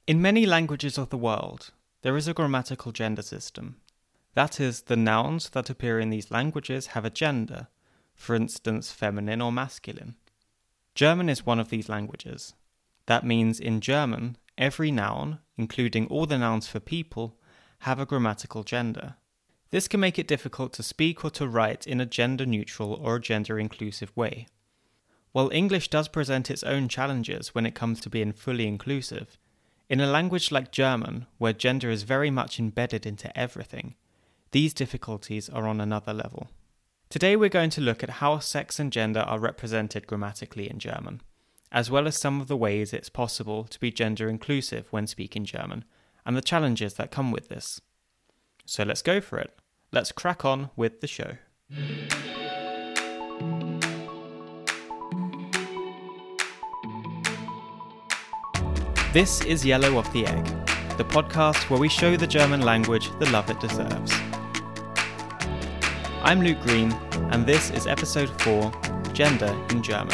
In many languages of the world, there is a grammatical gender system. That is, the nouns that appear in these languages have a gender, for instance, feminine or masculine. German is one of these languages. That means in German, every noun, including all the nouns for people, have a grammatical gender. This can make it difficult to speak or to write in a gender-neutral or a gender-inclusive way. While English does present its own challenges when it comes to being fully inclusive, in a language like German, where gender is very much embedded into everything, these difficulties are on another level. Today we're going to look at how sex and gender are represented grammatically in German, as well as some of the ways it's possible to be gender inclusive when speaking German, and the challenges that come with this. So let's go for it. Let's crack on with the show. This is Yellow of the Egg, the podcast where we show the German language the love it deserves. I'm Luke Green, and this is episode 4, Gender in German.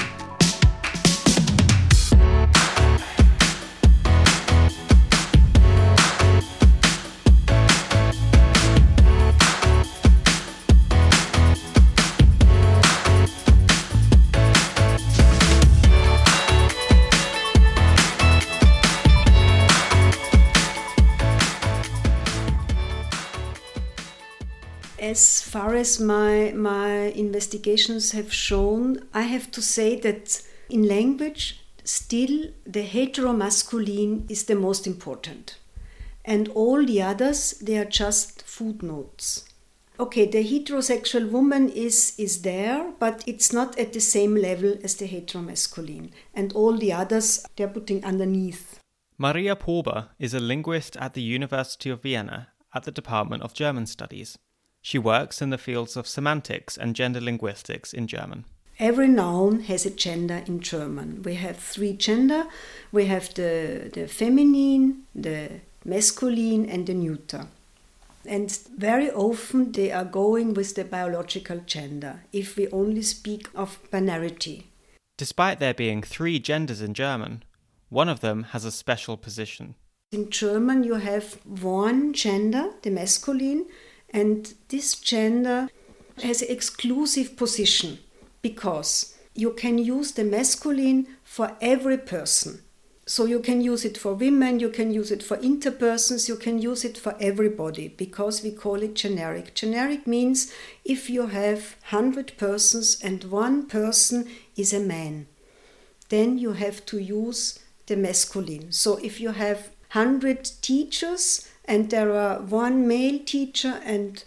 As far as my investigations have shown, I have to say that in language, still the heteromasculine is the most important. And all the others, they are just footnotes. Okay, the heterosexual woman is there, but it's not at the same level as the heteromasculine. And all the others, they're putting underneath. Maria Prober is a linguist at the University of Vienna at the Department of German Studies. She works in the fields of semantics and gender linguistics in German. Every noun has a gender in German. We have 3 gender. We have the feminine, the masculine and the neuter. And very often they are going with the biological gender, if we only speak of binarity. Despite there being 3 genders in German, one of them has a special position. In German you have one gender, the masculine, and this gender has an exclusive position because you can use the masculine for every person. So you can use it for women, you can use it for interpersons, you can use it for everybody because we call it generic. Generic means if you have 100 persons and one person is a man, then you have to use the masculine. So if you have 100 teachers and there are one male teacher and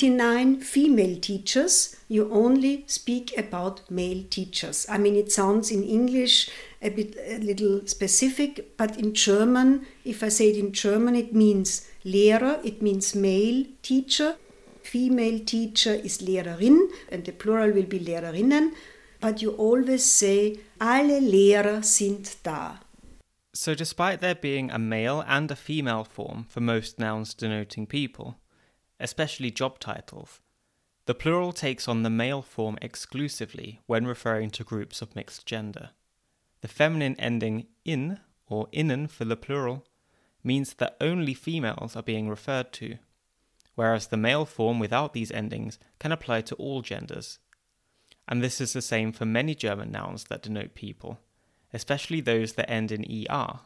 99 female teachers, you only speak about male teachers. I mean, it sounds in English a little specific, but in German, if I say it in German, it means Lehrer, it means male teacher. Female teacher is Lehrerin, and the plural will be Lehrerinnen, but you always say, alle Lehrer sind da. So despite there being a male and a female form for most nouns denoting people, especially job titles, the plural takes on the male form exclusively when referring to groups of mixed gender. The feminine ending in, or innen for the plural, means that only females are being referred to, whereas the male form without these endings can apply to all genders. And this is the same for many German nouns that denote people, especially those that end in er.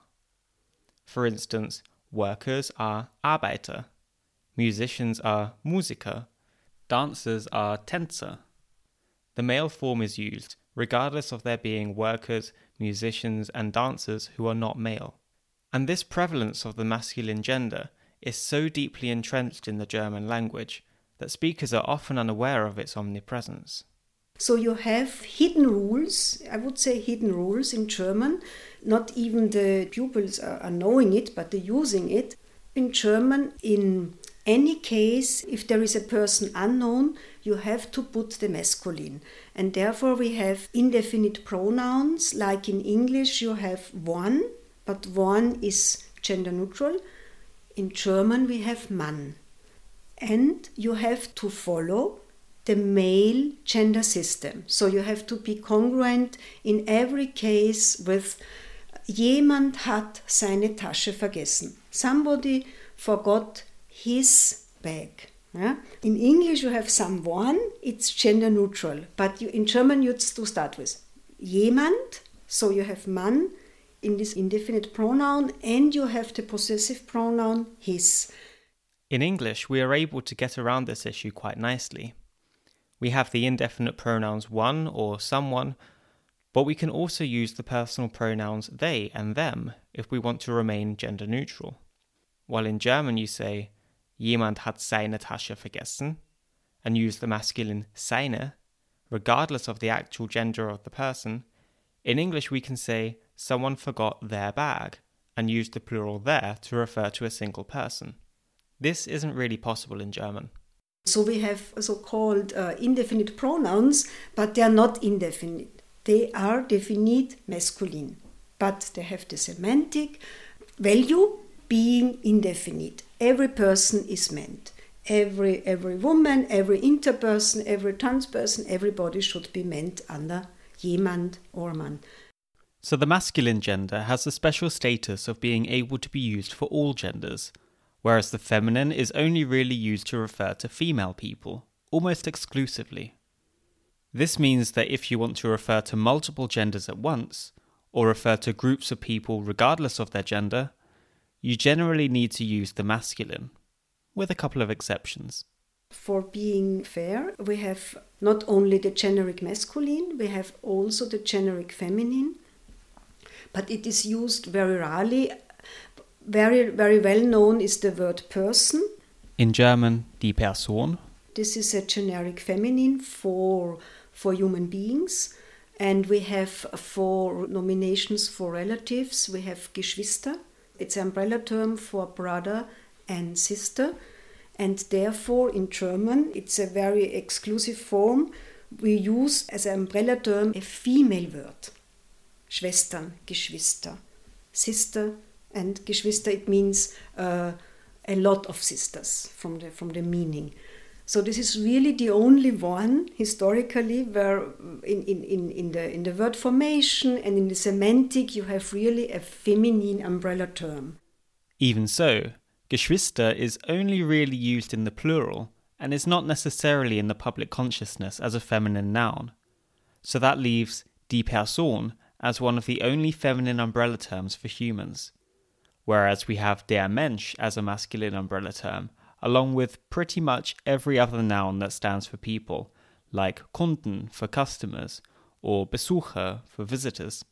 For instance, workers are Arbeiter, musicians are Musiker, dancers are Tänzer. The male form is used regardless of there being workers, musicians and dancers who are not male. And this prevalence of the masculine gender is so deeply entrenched in the German language that speakers are often unaware of its omnipresence. So you have hidden rules, I would say hidden rules in German. Not even the pupils are knowing it, but they're using it. In German, in any case, if there is a person unknown, you have to put the masculine. And therefore we have indefinite pronouns, like in English you have one, but one is gender neutral. In German we have Mann. And you have to follow the male gender system. So you have to be congruent in every case with Jemand hat seine Tasche vergessen. Somebody forgot his bag. Yeah? In English you have someone, it's gender neutral, but in German you to start with jemand, so you have Mann in this indefinite pronoun, and you have the possessive pronoun his. In English, we are able to get around this issue quite nicely. We have the indefinite pronouns one or someone, but we can also use the personal pronouns they and them if we want to remain gender neutral. While in German you say, jemand hat seine Tasche vergessen, and use the masculine seine, regardless of the actual gender of the person, in English we can say, someone forgot their bag, and use the plural their to refer to a single person. This isn't really possible in German. So we have so-called indefinite pronouns, but they are not indefinite. They are definite masculine, but they have the semantic value being indefinite. Every person is meant. Every woman, every interperson, every trans person, everybody should be meant under jemand or Mann. So the masculine gender has the special status of being able to be used for all genders, whereas the feminine is only really used to refer to female people, almost exclusively. This means that if you want to refer to multiple genders at once, or refer to groups of people regardless of their gender, you generally need to use the masculine, with a couple of exceptions. For being fair, we have not only the generic masculine, we have also the generic feminine, but it is used very rarely. Very, very well known is the word person. In German, die Person. This is a generic feminine for human beings. And we have for nominations for relatives, we have Geschwister. It's an umbrella term for brother and sister. And therefore in German, it's a very exclusive form. We use as an umbrella term a female word. Schwestern, Geschwister, sister and Geschwister, it means a lot of sisters from the meaning. So this is really the only one historically where in the word formation and in the semantic you have really a feminine umbrella term. Even so, Geschwister is only really used in the plural and is not necessarily in the public consciousness as a feminine noun. So that leaves die Person as one of the only feminine umbrella terms for humans, whereas we have der Mensch as a masculine umbrella term, along with pretty much every other noun that stands for people, like Kunden for customers, or Besucher for visitors.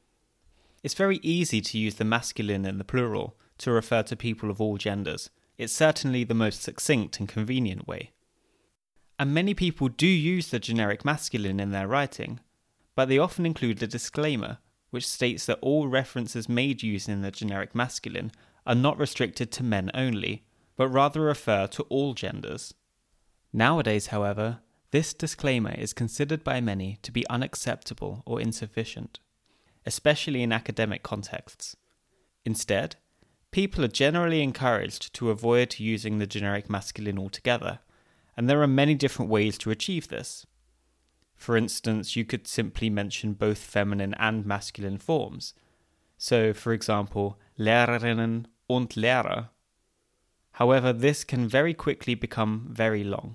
It's very easy to use the masculine in the plural to refer to people of all genders. It's certainly the most succinct and convenient way. And many people do use the generic masculine in their writing, but they often include a disclaimer, which states that all references made using the generic masculine are not restricted to men only, but rather refer to all genders. Nowadays, however, this disclaimer is considered by many to be unacceptable or insufficient, especially in academic contexts. Instead, people are generally encouraged to avoid using the generic masculine altogether, and there are many different ways to achieve this. For instance, you could simply mention both feminine and masculine forms. So, for example, Lehrerinnen und Lehrer. However, this can very quickly become very long.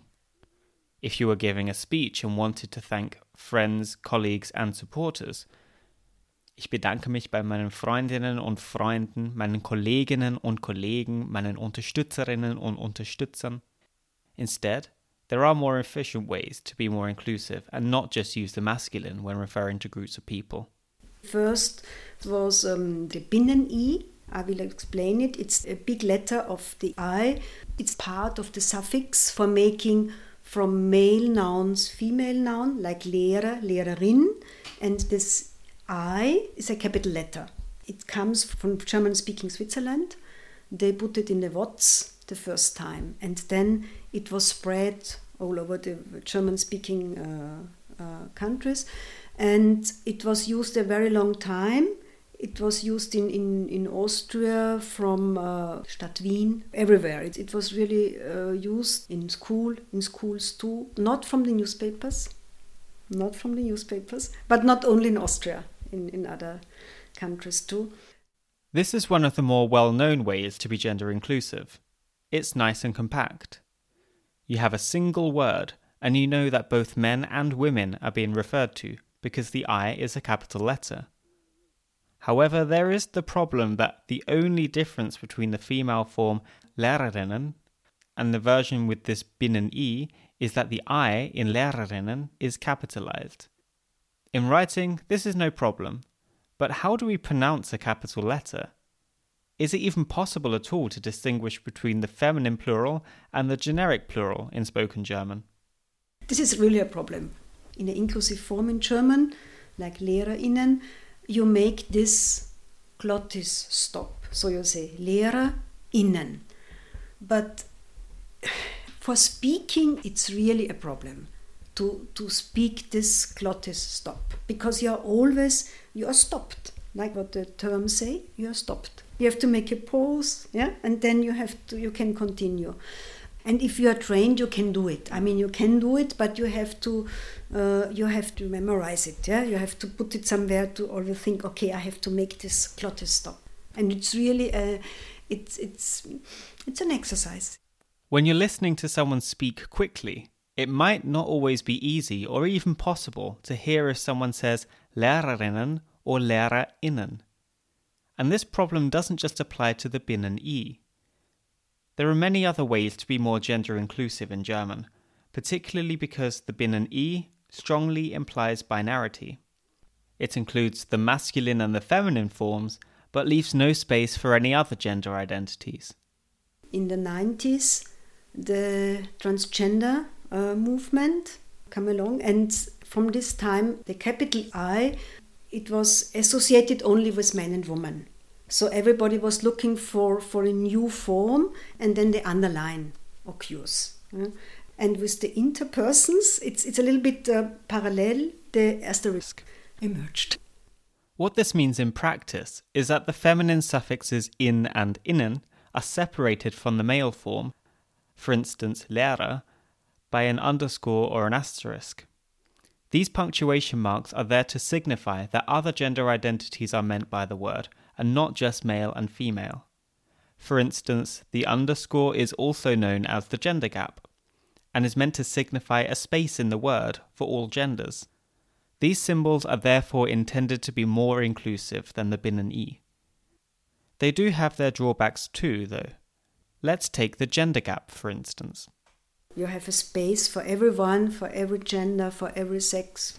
If you were giving a speech and wanted to thank friends, colleagues and supporters, ich bedanke mich bei meinen Freundinnen und Freunden, meinen Kolleginnen und Kollegen, meinen Unterstützerinnen und Unterstützern. Instead, there are more efficient ways to be more inclusive and not just use the masculine when referring to groups of people. First was the Binnen-I. I will explain it. It's a big letter of the I. It's part of the suffix for making from male nouns female noun, like Lehrer, Lehrerin. And this I is a capital letter. It comes from German-speaking Switzerland. They put it in the WOTS the first time, and then it was spread all over the German-speaking countries, and it was used a very long time. It was used in Austria from Stadt Wien, everywhere. It was really used in schools too, not from the newspapers, but not only in Austria, in other countries too. This is one of the more well-known ways to be gender inclusive. It's nice and compact. You have a single word, and you know that both men and women are being referred to, because the I is a capital letter. However, there is the problem that the only difference between the female form lärarinnen and the version with this binnen-I is that the I in lärarinnen is capitalized. In writing, this is no problem, but how do we pronounce a capital letter? Is it even possible at all to distinguish between the feminine plural and the generic plural in spoken German? This is really a problem. In the inclusive form in German, like LehrerInnen, you make this glottis stop. So you say LehrerInnen. But for speaking, it's really a problem to speak this glottis stop. Because you are stopped. Like what the terms say, you are stopped. You have to make a pause, and then you can continue. And if you are trained, you can do it. I mean, you can do it, but you have to memorize it. Yeah, you have to put it somewhere to always think. Okay, I have to make this glottis stop, and it's really it's an exercise. When you're listening to someone speak quickly, it might not always be easy or even possible to hear if someone says Lehrerinnen or LehrerInnen, and this problem doesn't just apply to the binnen-I. There are many other ways to be more gender inclusive in German, particularly because the binnen-I strongly implies binarity. It includes the masculine and the feminine forms, but leaves no space for any other gender identities. In the 90s, the transgender movement came along, and from this time, the capital I, it was associated only with men and women. So everybody was looking for a new form, and then the underline occurs. And with the interpersons, it's a little bit parallel, the asterisk emerged. What this means in practice is that the feminine suffixes in and innen are separated from the male form, for instance Lehrer, by an underscore or an asterisk. These punctuation marks are there to signify that other gender identities are meant by the word, and not just male and female. For instance, the underscore is also known as the gender gap, and is meant to signify a space in the word for all genders. These symbols are therefore intended to be more inclusive than the binnen-I. They do have their drawbacks too, though. Let's take the gender gap, for instance. You have a space for everyone, for every gender, for every sex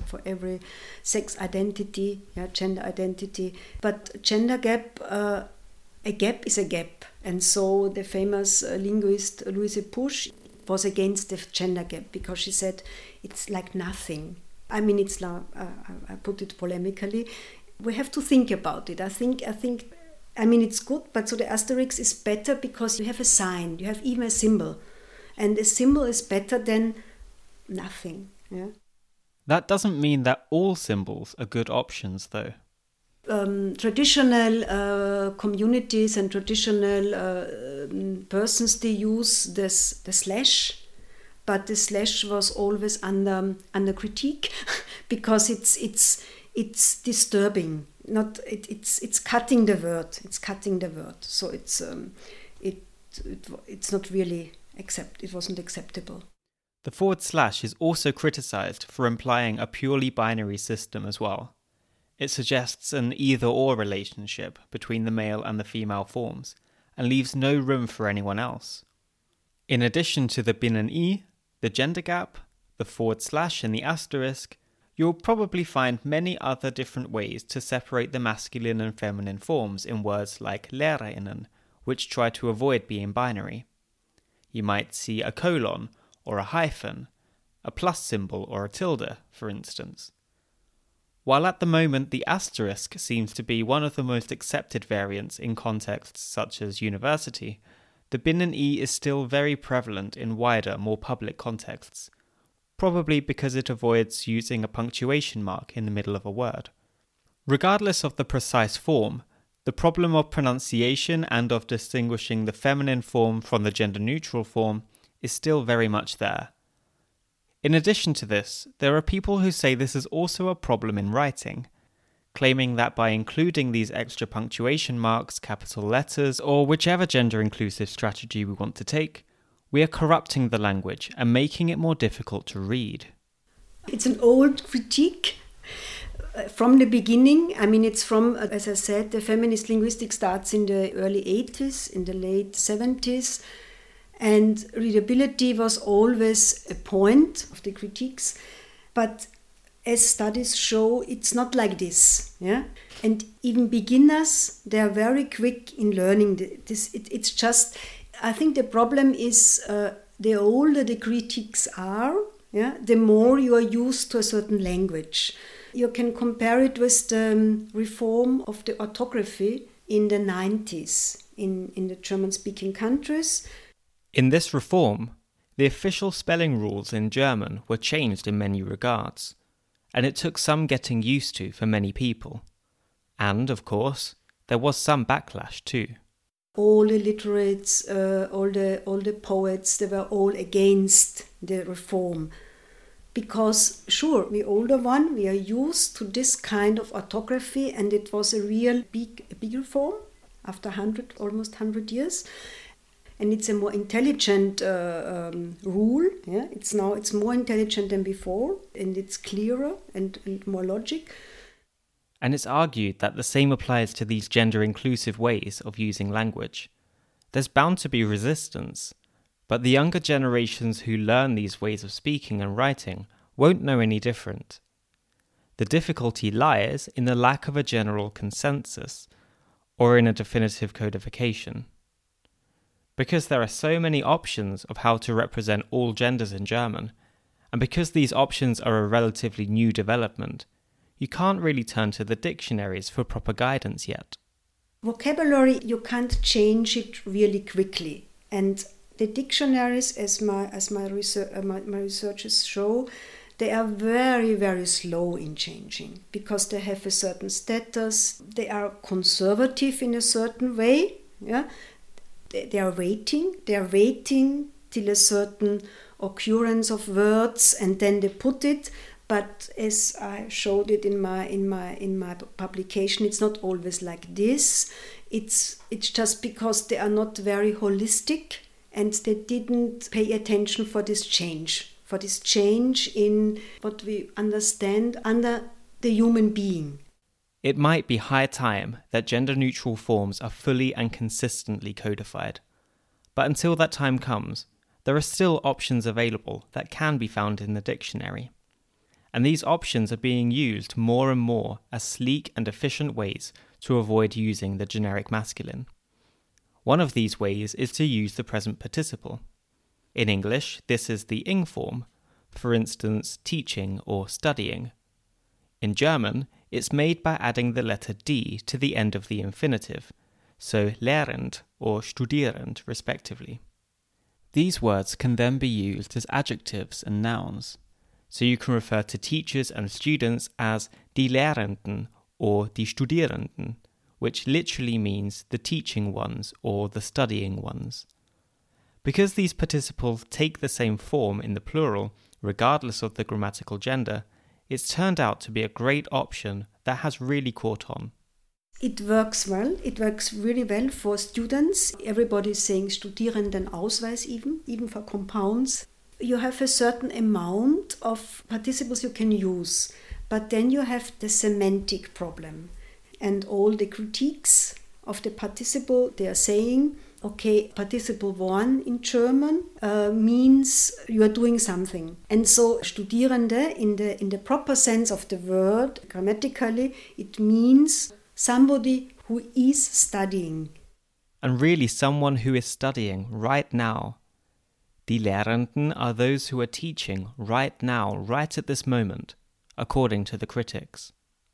identity, gender identity. But gender gap, a gap is a gap. And so the famous linguist Louise Pusch was against the gender gap because she said it's like nothing. I mean, I put it polemically. We have to think about it. I think it's good, but so the asterisk is better because you have a sign, you have even a symbol. And a symbol is better than nothing. Yeah? That doesn't mean that all symbols are good options, though. Traditional communities and traditional persons, they use the slash, but the slash was always under critique because it's disturbing. It's cutting the word. It's cutting the word. So it's not really. It wasn't acceptable. The / is also criticised for implying a purely binary system as well. It suggests an either-or relationship between the male and the female forms, and leaves no room for anyone else. In addition to the binnen-I, the gender gap, the / and the asterisk, you'll probably find many other different ways to separate the masculine and feminine forms in words like LehrerInnen, which try to avoid being binary. You might see a colon or a hyphen, a plus symbol or a tilde, for instance. While at the moment the asterisk seems to be one of the most accepted variants in contexts such as university, the binnen-I is still very prevalent in wider, more public contexts, probably because it avoids using a punctuation mark in the middle of a word. Regardless of the precise form, the problem of pronunciation and of distinguishing the feminine form from the gender-neutral form is still very much there. In addition to this, there are people who say this is also a problem in writing. claiming that by including these extra punctuation marks, capital letters, or whichever gender-inclusive strategy we want to take, we are corrupting the language and making it more difficult to read. It's an old critique from the beginning. I mean, it's from, as I said, the feminist linguistics starts in the early 80s, in the late 70s, and readability was always a point of the critiques. But as studies show, it's not like this. Yeah? And even beginners, they are very quick in learning this. It's just, I think the problem is the older the critiques are, yeah, the more you are used to a certain language. You can compare it with the reform of the orthography in the 90s in the German-speaking countries. In this reform, the official spelling rules in German were changed in many regards, and it took some getting used to for many people. And, of course, there was some backlash too. All the literates, all the poets, they were all against the reform. Because, sure, we older one, we are used to this kind of orthography, and it was a real big reform after almost 100 years. And it's a more intelligent rule. Yeah? It's more intelligent than before, and it's clearer and more logic. And it's argued that the same applies to these gender-inclusive ways of using language. There's bound to be resistance, but the younger generations who learn these ways of speaking and writing won't know any different. The difficulty lies in the lack of a general consensus, or in a definitive codification. Because there are so many options of how to represent all genders in German, and because these options are a relatively new development, you can't really turn to the dictionaries for proper guidance yet. Vocabulary, you can't change it really quickly. And the dictionaries, as my researches show, they are very, very slow in changing because they have a certain status. They are conservative in a certain way. Yeah? They are waiting till a certain occurrence of words, and then they put it. But as I showed it in my publication, it's not always like this. It's just because they are not very holistic, and they didn't pay attention for this change in what we understand under the human being. It might be high time that gender-neutral forms are fully and consistently codified. But until that time comes, there are still options available that can be found in the dictionary. And these options are being used more and more as sleek and efficient ways to avoid using the generic masculine. One of these ways is to use the present participle. In English, this is the ing form, for instance, teaching or studying. In German, it's made by adding the letter D to the end of the infinitive, so lehrend or studierend respectively. These words can then be used as adjectives and nouns, so you can refer to teachers and students as die Lehrenden or die Studierenden, which literally means the teaching ones or the studying ones. Because these participles take the same form in the plural, regardless of the grammatical gender, it's turned out to be a great option that has really caught on. It works well. It works really well for students. Everybody is saying Studierendenausweis even for compounds. You have a certain amount of participles you can use, but then you have the semantic problem. And all the critiques of the participle, they are saying, okay, participle one in German means you are doing something. And so Studierende, in the proper sense of the word, grammatically, it means somebody who is studying. And really someone who is studying right now. Die Lehrenden are those who are teaching right now, right at this moment, according to the critics.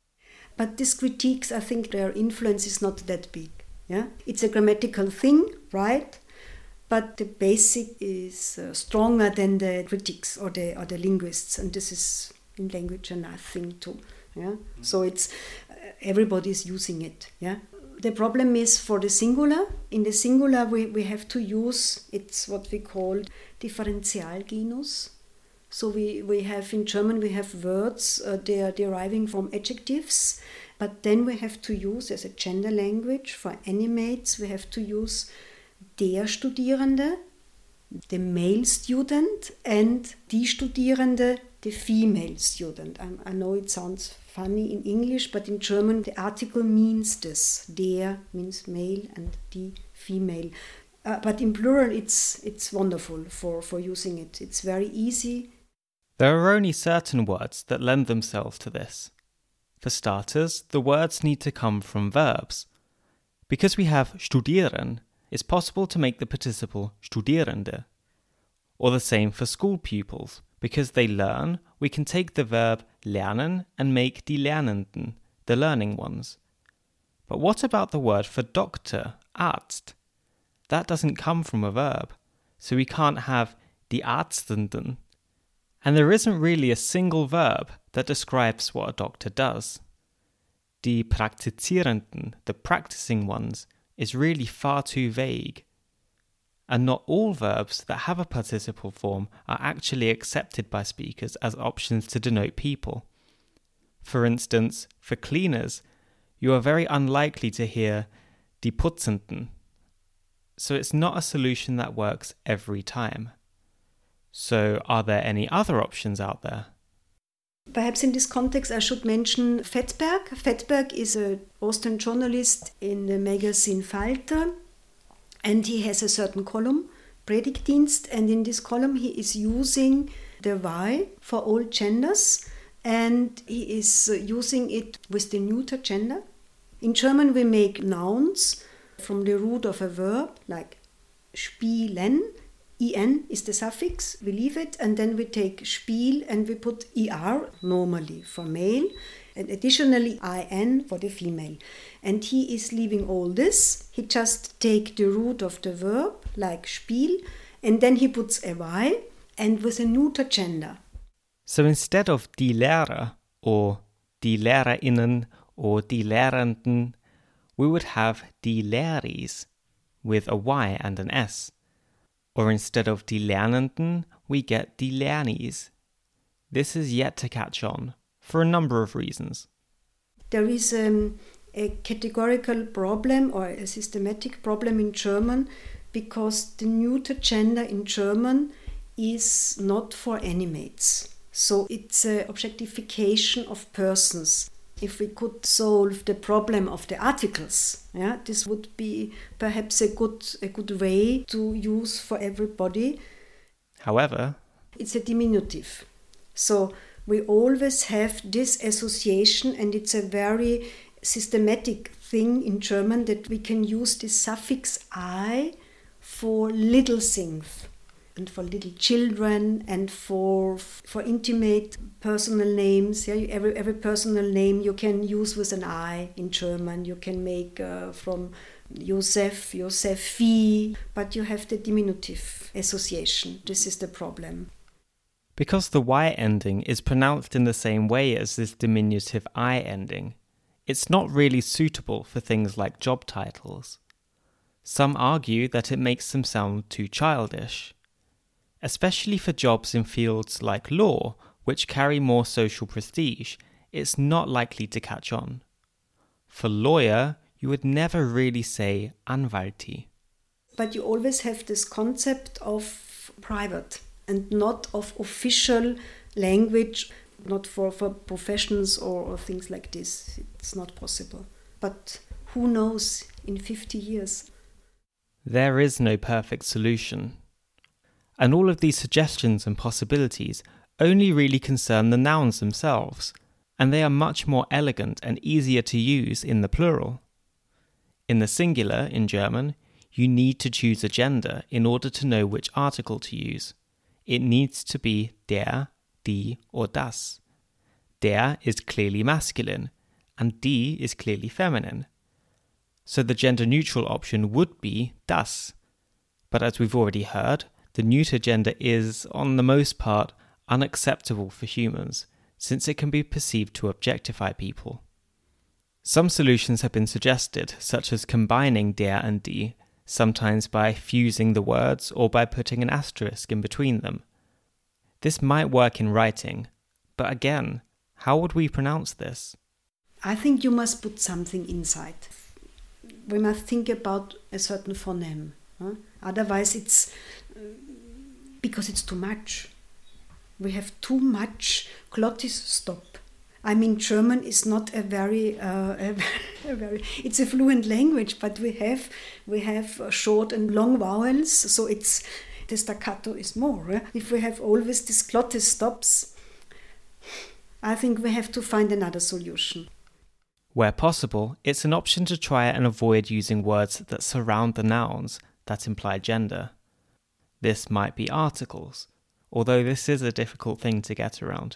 But these critiques, I think their influence is not that big. Yeah, it's a grammatical thing, right? But the basic is stronger than the critics or the linguists, and this is in language another thing too. Yeah, so it's everybody is using it. Yeah, the problem is for the singular. In the singular, we have to use it's what we call Differentialgenus. So we have in German, we have words, they are deriving from adjectives, but then we have to use, as a gender language for animates, we have to use der Studierende, the male student, and die Studierende, the female student. I know it sounds funny in English, but in German the article means this. Der means male and die female. But in plural it's wonderful for using it. It's very easy. There are only certain words that lend themselves to this. For starters, the words need to come from verbs. Because we have studieren, it's possible to make the participle studierende. Or the same for school pupils. Because they learn, we can take the verb lernen and make die Lernenden, the learning ones. But what about the word for doctor, Arzt? That doesn't come from a verb, so we can't have die Arztenden. And there isn't really a single verb that describes what a doctor does. Die Praktizierenden, the practicing ones, is really far too vague. And not all verbs that have a participle form are actually accepted by speakers as options to denote people. For instance, for cleaners, you are very unlikely to hear die Putzenden. So it's not a solution that works every time. So are there any other options out there? Perhaps in this context I should mention Fettberg. Fettberg is an Austrian journalist in the magazine Falter, and he has a certain column, Predigtdienst, and in this column he is using the Y for all genders, and he is using it with the neuter gender. In German we make nouns from the root of a verb, like spielen. En is the suffix, we leave it, and then we take Spiel and we put er normally for male, and additionally in for the female. And he is leaving all this. He just take the root of the verb, like Spiel, and then he puts a Y, and with a neuter gender. So instead of die Lehrer, or die Lehrerinnen, or die Lehrenden, we would have die Lehris, with a Y and an S. Or instead of die Lernenden, we get die Lernis. This is yet to catch on, for a number of reasons. There is a categorical problem or a systematic problem in German, because the neuter gender in German is not for animates. So it's an objectification of persons. If we could solve the problem of the articles, this would be perhaps a good way to use for everybody. However, it's a diminutive. So we always have this association, and it's a very systematic thing in German that we can use this suffix I for little things, and for little children, and for intimate personal names. Every personal name you can use with an I in German. You can make from Josef, Josefi, but you have the diminutive association. This is the problem. Because the Y ending is pronounced in the same way as this diminutive I ending, it's not really suitable for things like job titles. Some argue that it makes them sound too childish. Especially for jobs in fields like law, which carry more social prestige, it's not likely to catch on. For lawyer, you would never really say Anwalti. But you always have this concept of private and not of official language, not for professions or things like this. It's not possible. But who knows in 50 years? There is no perfect solution. And all of these suggestions and possibilities only really concern the nouns themselves, and they are much more elegant and easier to use in the plural. In the singular, in German, you need to choose a gender in order to know which article to use. It needs to be der, die, or das. Der is clearly masculine, and die is clearly feminine. So the gender-neutral option would be das. But as we've already heard, the neuter gender is, on the most part, unacceptable for humans, since it can be perceived to objectify people. Some solutions have been suggested, such as combining der and die, sometimes by fusing the words or by putting an asterisk in between them. This might work in writing, but again, how would we pronounce this? I think you must put something inside. We must think about a certain phoneme. Otherwise it's because it's too much. We have too much glottis stop. I mean, German is not a very, it's a fluent language, but we have short and long vowels, so the staccato is more. If we have always these glottis stops, I think we have to find another solution. Where possible, it's an option to try and avoid using words that surround the nouns that imply gender. This might be articles, although this is a difficult thing to get around.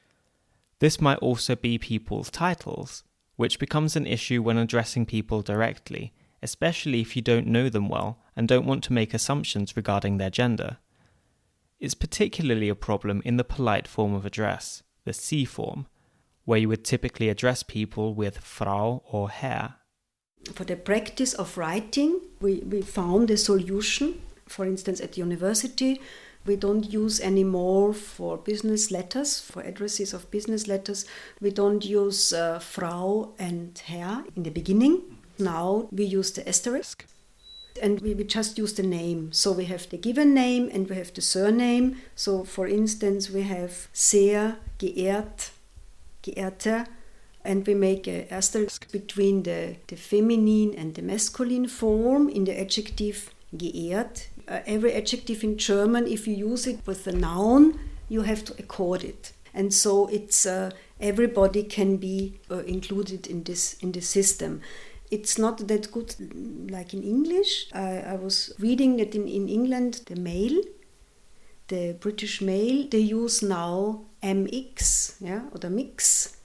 This might also be people's titles, which becomes an issue when addressing people directly, especially if you don't know them well and don't want to make assumptions regarding their gender. It's particularly a problem in the polite form of address, the Sie form, where you would typically address people with Frau or Herr. For the practice of writing, we found a solution. For instance, at the university, we don't use anymore for business letters, for addresses of business letters, we don't use Frau and Herr in the beginning. Now we use the asterisk and we just use the name. So we have the given name and we have the surname. So for instance, we have sehr geehrt, geehrter, and we make an asterisk between the feminine and the masculine form in the adjective geehrt. Every adjective in German, if you use it with a noun, you have to accord it. And so it's everybody can be included in this system. It's not that good like in English. I was reading that in England, the Mail, the British Mail, they use now MX, or mix,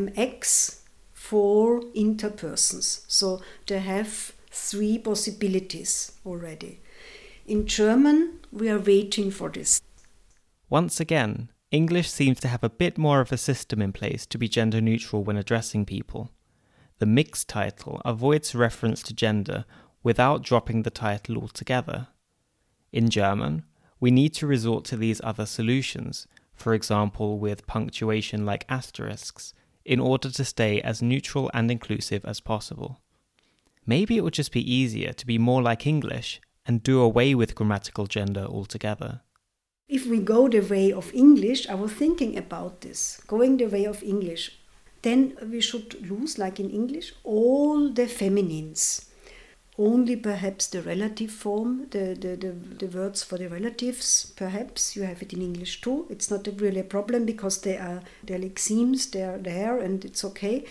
MX for interpersons. So they have 3 possibilities already. In German, we are waiting for this. Once again, English seems to have a bit more of a system in place to be gender neutral when addressing people. The mixed title avoids reference to gender without dropping the title altogether. In German, we need to resort to these other solutions, for example with punctuation like asterisks, in order to stay as neutral and inclusive as possible. Maybe it would just be easier to be more like English and do away with grammatical gender altogether. If we go the way of English, I was thinking about this, going the way of English, then we should lose, like in English, all the feminines. Only perhaps the relative form, the words for the relatives, perhaps, you have it in English too. It's not really a problem because they're lexemes, they're there and it's okay.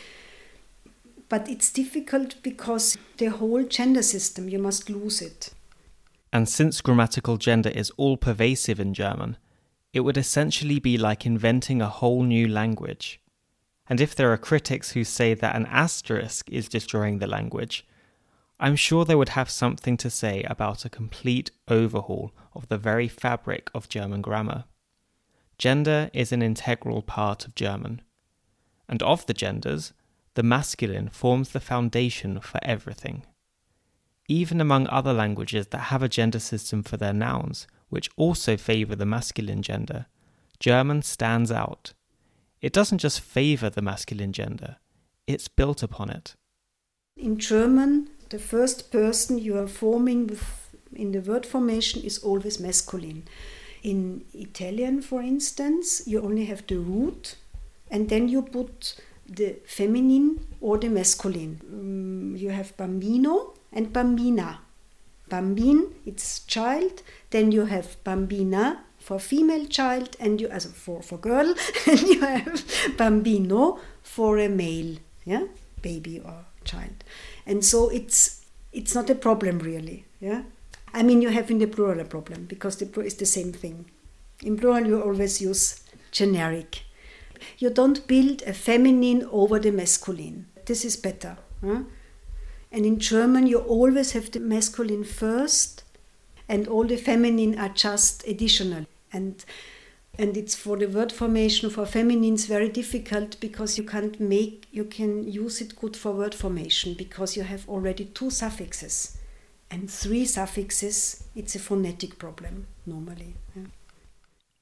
But it's difficult because the whole gender system, you must lose it. And since grammatical gender is all-pervasive in German, it would essentially be like inventing a whole new language. And if there are critics who say that an asterisk is destroying the language, I'm sure they would have something to say about a complete overhaul of the very fabric of German grammar. Gender is an integral part of German. And of the genders, the masculine forms the foundation for everything. Even among other languages that have a gender system for their nouns, which also favour the masculine gender, German stands out. It doesn't just favour the masculine gender, it's built upon it. In German, the first person you are forming in the word formation is always masculine. In Italian, for instance, you only have the root, and then you put the feminine or the masculine. You have bambino and bambina. Bambin, it's child. Then you have bambina for female child, and you for girl, and you have bambino for a male, baby or child. And so it's not a problem really, I mean, you have in the plural a problem because the plural is the same thing. In plural, you always use generic. You don't build a feminine over the masculine. This is better. And in German, you always have the masculine first, and all the feminine are just additional. And it's for the word formation for feminines very difficult because you can use it good for word formation because you have already 2 suffixes. And 3 suffixes, it's a phonetic problem normally.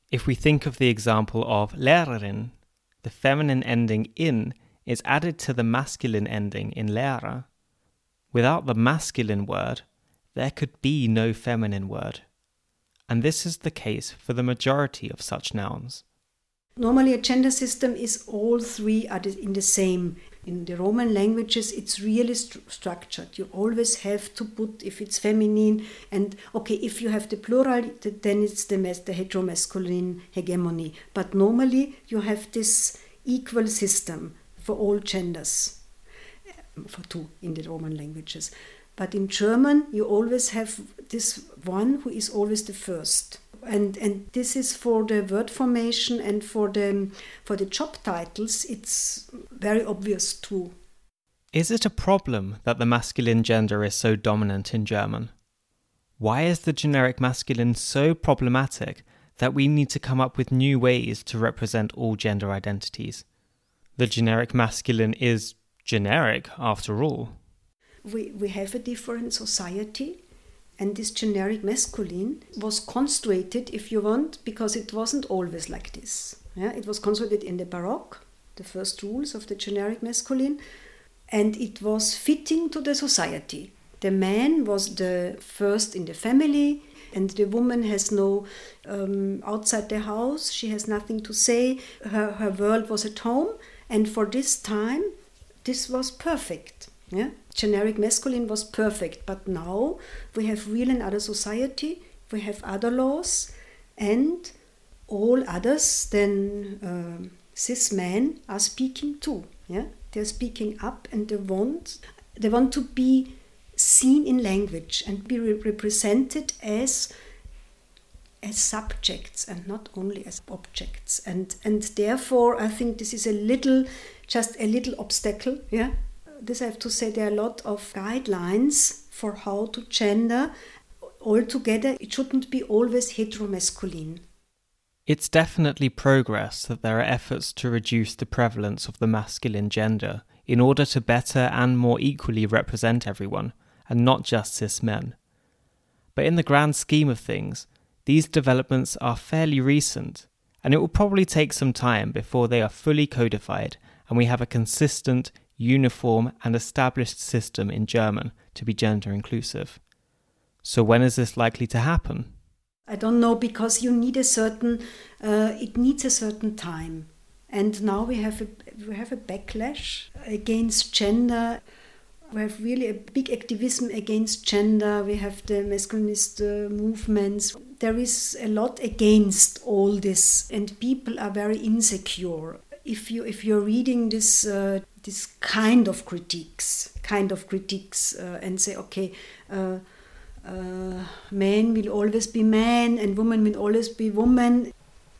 If we think of the example of Lehrerin, the feminine ending in is added to the masculine ending in Lehrer. Without the masculine word, there could be no feminine word. And this is the case for the majority of such nouns. Normally a gender system is all three are in the same. In the Roman languages, it's really structured. You always have to put, if it's feminine, and okay, if you have the plural, then it's the heteromasculine hegemony. But normally you have this equal system for all genders, for two in the Roman languages. But in German, you always have this one who is always the first. And this is for the word formation and for the job titles, it's very obvious too. Is it a problem that the masculine gender is so dominant in German? Why is the generic masculine so problematic that we need to come up with new ways to represent all gender identities? The generic masculine is generic after all. We have a different society. And this generic masculine was constructed, if you want, because it wasn't always like this. Yeah? It was constructed in the Baroque, the first rules of the generic masculine, and it was fitting to the society. The man was the first in the family, and the woman has no outside the house, she has nothing to say, her world was at home, and for this time, this was perfect. Yeah? Generic masculine was perfect, but now we have real and other society, we have other laws, and all others than cis men are speaking too. Yeah? They're speaking up, and they want to be seen in language and be represented as subjects and not only as objects. And therefore, I think this is just a little obstacle. Yeah. This I have to say, there are a lot of guidelines for how to gender. Altogether, it shouldn't be always heteromasculine. It's definitely progress that there are efforts to reduce the prevalence of the masculine gender in order to better and more equally represent everyone, and not just cis men. But in the grand scheme of things, these developments are fairly recent, and it will probably take some time before they are fully codified and we have a consistent, uniform and established system in German to be gender inclusive. So when is this likely to happen? I don't know, because you need it needs a certain time. And now we have a backlash against gender. We have really a big activism against gender. We have the masculinist movements. There is a lot against all this, and people are very insecure. If you're reading this kind of critiques, and say, okay, man will always be man and woman will always be woman.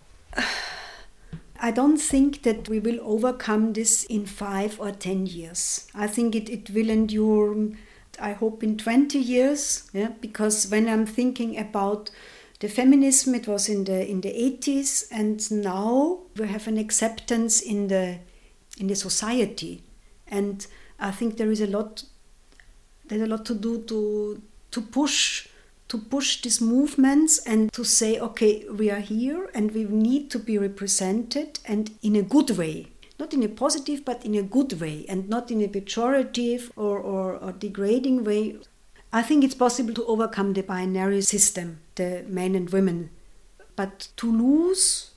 I don't think that we will overcome this in 5 or 10 years. I think it will endure, I hope, in 20 years. Yeah? Because when I'm thinking about the feminism, it was in the 80s, and now we have an acceptance in the society. And I think there's a lot to do to push these movements and to say, okay, we are here and we need to be represented, and in a good way. Not in a positive, but in a good way, and not in a pejorative or degrading way. I think it's possible to overcome the binary system, the men and women. But to lose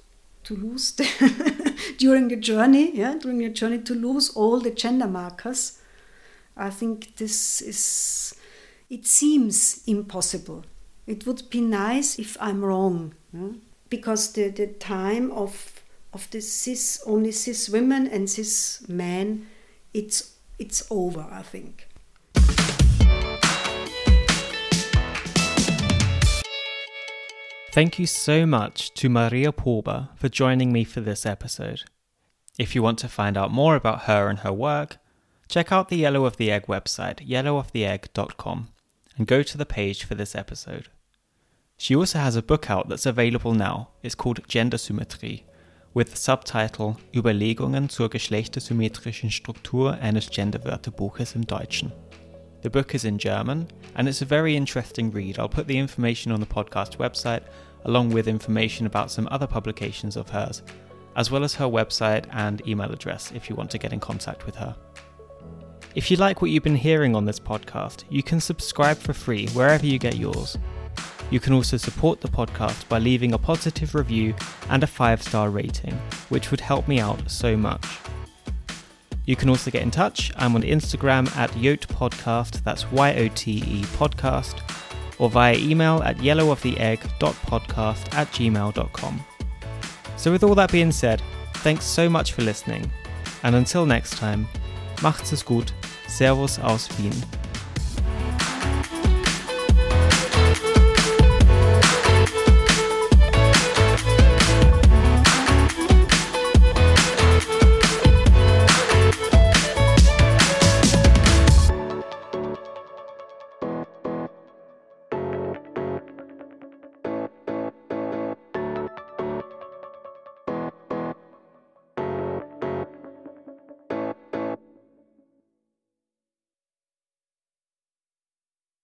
during the journey, to lose all the gender markers, I think it seems impossible. It would be nice if I'm wrong, because the time of the only cis women and cis men, it's over, I think. Thank you so much to Maria Porba for joining me for this episode. If you want to find out more about her and her work, check out the Yellow of the Egg website, yellowoftheegg.com, and go to the page for this episode. She also has a book out that's available now. It's called Gendersymmetrie, with the subtitle Überlegungen zur geschlechtersymmetrischen Struktur eines Genderwörterbuches im Deutschen. The book is in German, and it's a very interesting read. I'll put the information on the podcast website along with information about some other publications of hers, as well as her website and email address if you want to get in contact with her. If you like what you've been hearing on this podcast, you can subscribe for free wherever you get yours. You can also support the podcast by leaving a positive review and a 5-star rating, which would help me out so much. You can also get in touch. I'm on Instagram at Yote Podcast, that's YOTE Podcast, or via email at yellowoftheegg.podcast@gmail.com. So with all that being said, thanks so much for listening, and until next time, macht's es gut, Servus aus Wien.